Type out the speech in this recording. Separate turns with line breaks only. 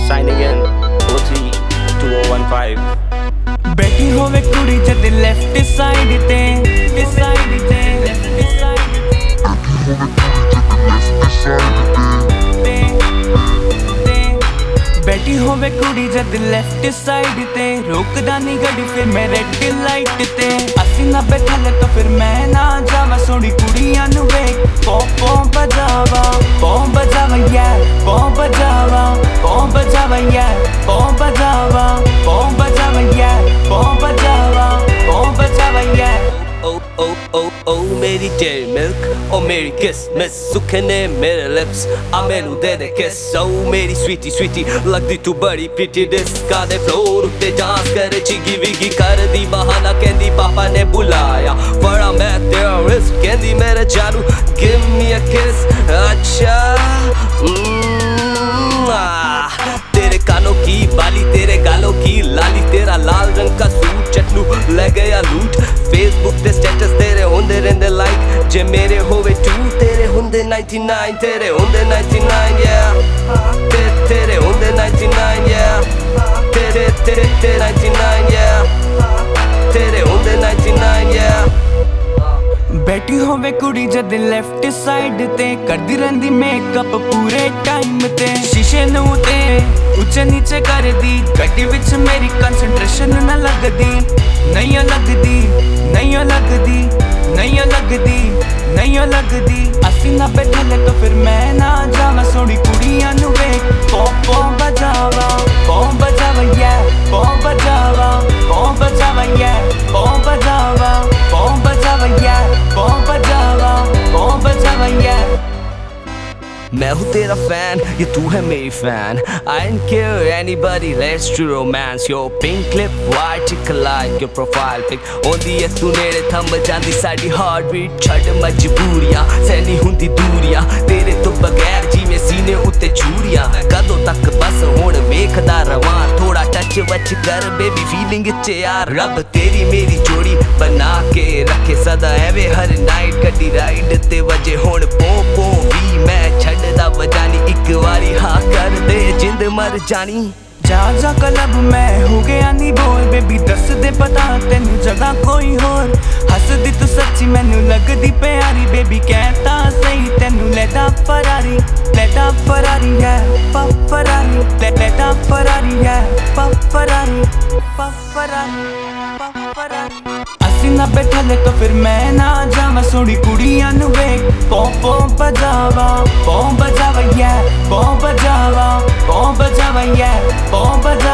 signing in. OT 2015.
बैठी होवे कुड़ी जद लेफ्ट साइड ते साइड ते लेफ्ट बैठी होवे कुड़ी जद लेफ्ट साइड ते रोकदा नहीं गड्डी फिर मैं रेड लाइट ते असी ना बैठा ले तो फिर मैं ना जावा सोनी कुड़ियां नु वेख पो बजावा यार पो बजावा यार पो बजावा यार पो बजावा यार
Oh मेरी डेयरी मिल्क ओ मेरी किसमिस सुखे ने मेरे लिप्स आ मैनू दे दे किस ओ मेरी स्वीटी लगदी तू बड़ी प्रिटी डिस्का दे फ्लोर उत्ते डांस करे चिगी विगी कर दी बहाना कहंदी पापा ने बुलाया बड़ा मैं तेरा रिस्क कहंदी मेरे जानू गिव मी अ किस अच्छा तेरे कानों की बाली तेरे गालों की लाली तेरा लाल रंग का सूट चटनू ले गया लूट फेसबुक ते स्टेटस तेरे होंदे रहंदे लाइक जे मेरे होवे टू तेरे होंदे 99 तेरे होंदे 99 yeah तेरे होंदे 99 yeah तेरे 99 yeah तेरे होंदे 99 yeah
बैठी होवे कुड़ी जद लेफ्ट साइड ते करदी रहिंदी मेकअप पूरे टाइम ते शीशे नू ते उच्चे नीचे करदी गड्डी विच मेरी कंसंट्रेशन ना लगदी नहीं लगदी असी ना बैठे ले तो फिर मैं ना जावा सोनी कुड़ियां नु वेख पो बजावा यार पो बजावा यार पो बजावा यार
मैं हूँ तेरा फैन ये तू है मेरी fan I don't care anybody let's do romance Your pink lip white chick like your profile pic होंदी है तू नेड़े थंब जांदी साडी heart beat छड़ मजबूरियां सैनी हुंदी दूरियां तेरे तो बगैर जिवें सीने उत्ते चूड़ियां कदों तक बस हुण वेखदा रवां थोड़ा टच वच कर बेबी फीलिंग च यार रब तेरी मेरी जोड़ी बना के रखे सदा एवे हर नाइट गड्डी राइड ते वजे हुण पो भी मैं छड़दा बजानी एक वारी हाँ कर दे जिंद मर जानी
जा क्लब मैं हो गया नी बोल बेबी दस दे पता तेनू जगह कोई होर हसदी तू सच्ची मैनू लगदी प्यारी बेबी कहता सही तेनू लेदा फरारी है लेदा फरारी है असी ना बैठा ले तो फिर मैं ना जावा सोनी कुड़ियां नु वेख पो बजावा यार पो बजावा यार पो